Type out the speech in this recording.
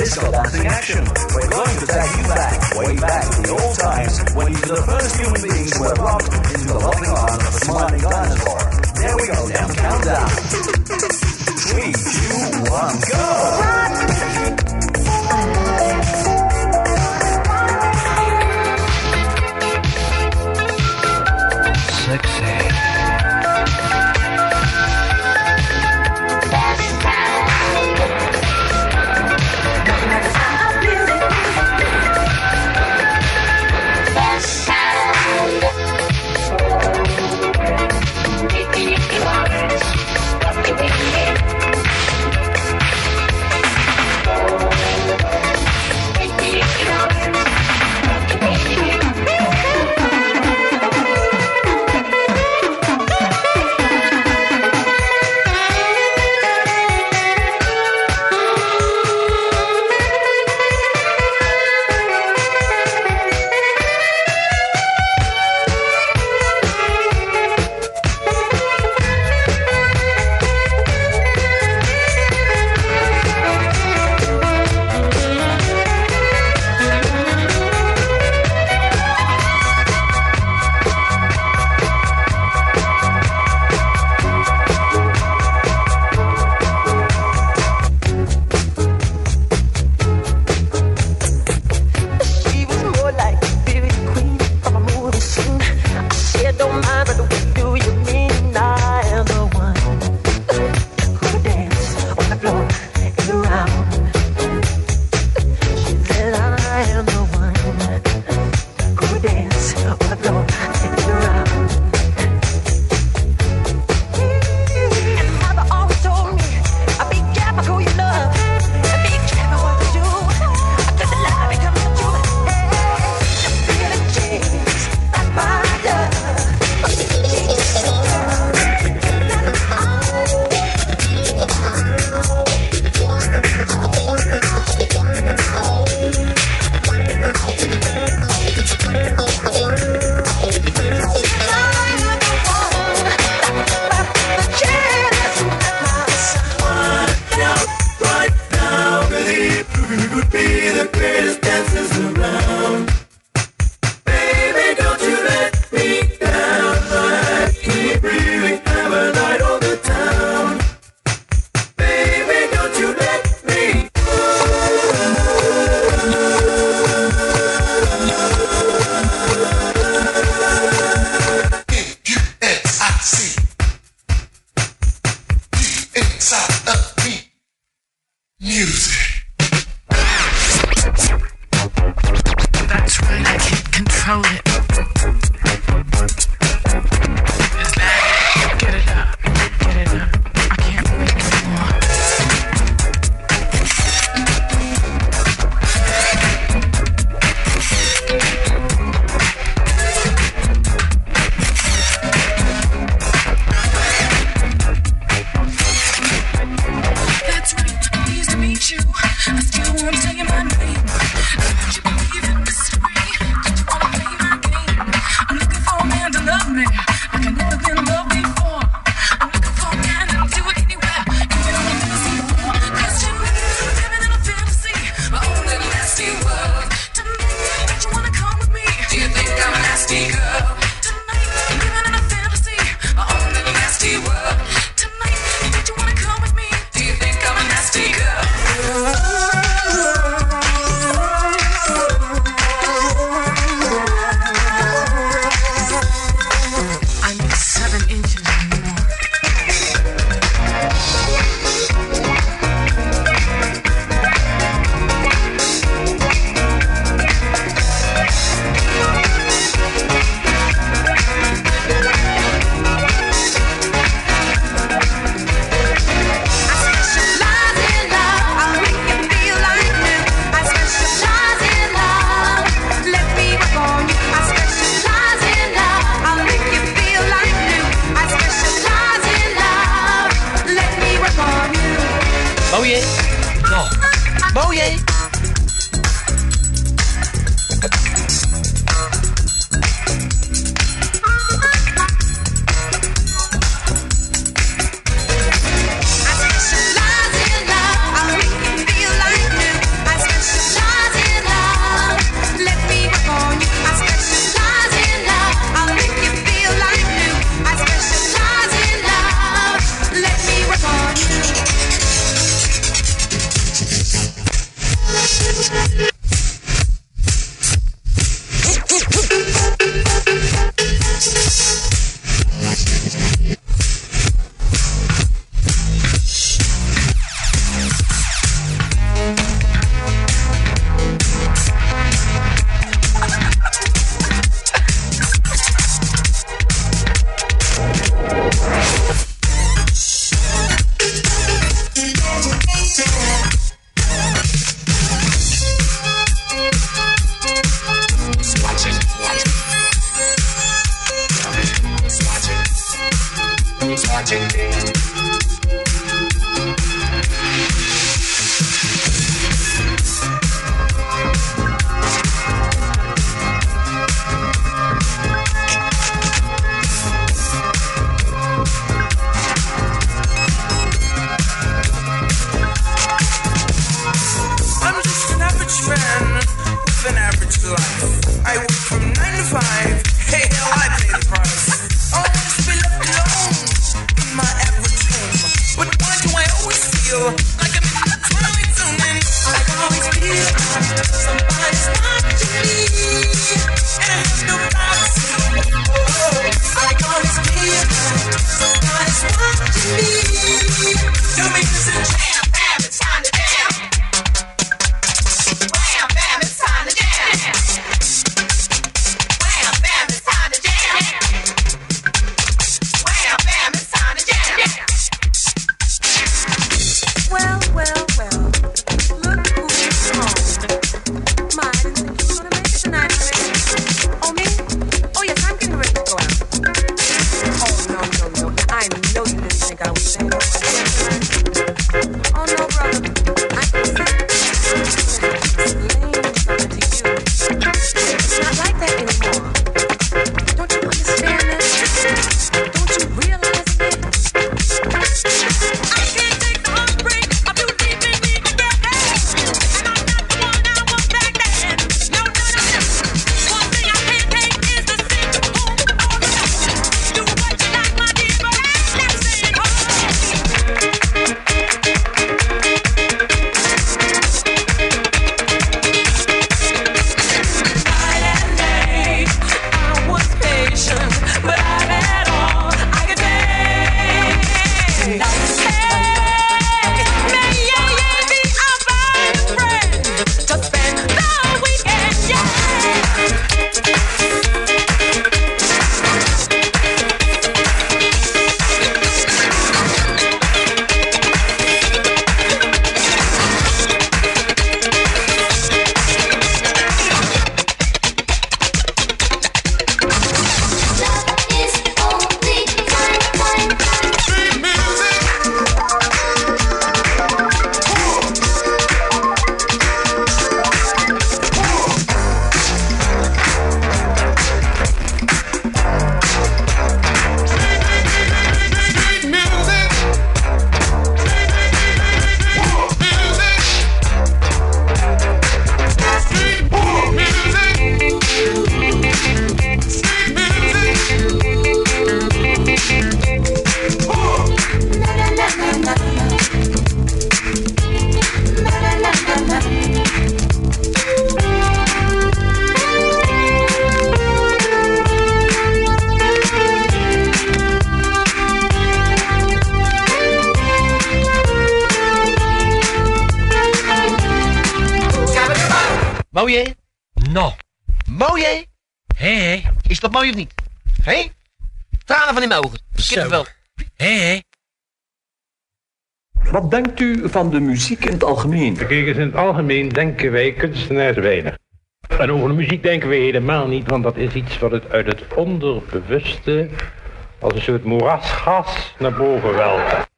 disco dancing action. We're going to take you back, way back to the old times when even the first human beings were rocked into the loving arms of a smiling dinosaur. There we go, now countdown. 3, 2, 1, go! Sexy. Mooi, hè? Nou. Mooi, hè? Hé. Is dat mooi of niet? Hé? Tranen van in mijn ogen. Kippenvel. Hé. Wat denkt u van de muziek in het algemeen? Kijk eens, in het algemeen denken wij kunstenaars weinig. En over de muziek denken we helemaal niet, want dat is iets wat het uit het onderbewuste als een soort moerasgas naar boven welt.